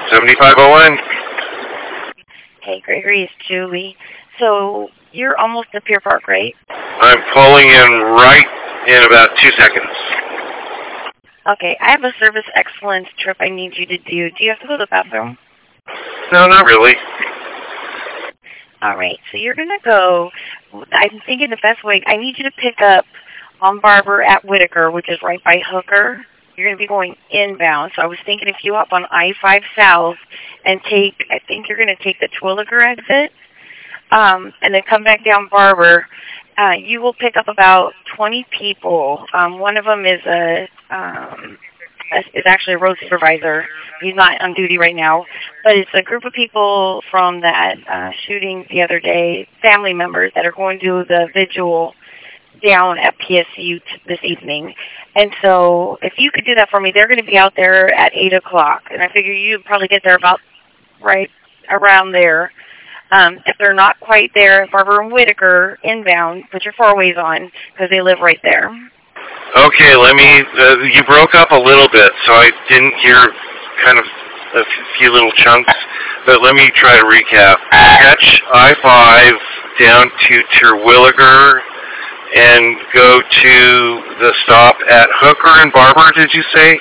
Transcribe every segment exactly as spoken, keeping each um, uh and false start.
seventy-five oh one. Hey, Gregory, it's Julie. So you're almost at Pier Park, right? I'm pulling in right in about two seconds. Okay, I have a service excellence trip I need you to do. Do you have to go to the bathroom? No, not really. All right, so you're going to go, I'm thinking the best way, I need you to pick up on Barber at Whitaker, which is right by Hooker. You're going to be going inbound, so I was thinking if you hop on I five South and take, I think you're going to take the Twilliger exit, um, and then come back down Barber, uh, you will pick up about twenty people. Um, one of them is a, um, is actually a road supervisor. He's not on duty right now, but it's a group of people from that uh, shooting the other day, family members that are going to the vigil down at P S U t- this evening. And so if you could do that for me, they're going to be out there at eight o'clock. And I figure you'd probably get there about right around there. Um, if they're not quite there, Barber and Whitaker inbound, put your four-ways on because they live right there. Okay, let me, uh, you broke up a little bit, so I didn't hear kind of a few little chunks, but let me try to recap. Catch I five down to Terwilliger and go to the stop at Hooker and Barber, did you say?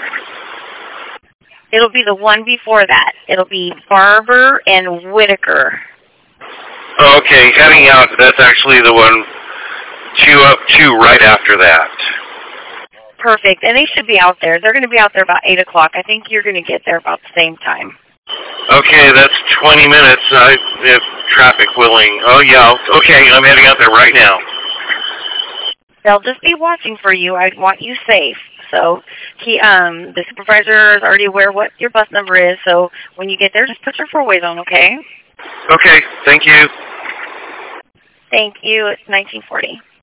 It'll be the one before that. It'll be Barber and Whitaker. Okay, heading out, that's actually the one, two up, two right after that. Perfect, and they should be out there. They're going to be out there about eight o'clock. I think you're going to get there about the same time. Okay, that's twenty minutes, I, if traffic willing. Oh, yeah, okay, I'm heading out there right now. They'll just be watching for you. I want you safe. So he, um, the supervisor is already aware what your bus number is, so when you get there, just put your four-ways on, okay? Okay, thank you. Thank you. It's nineteen forty.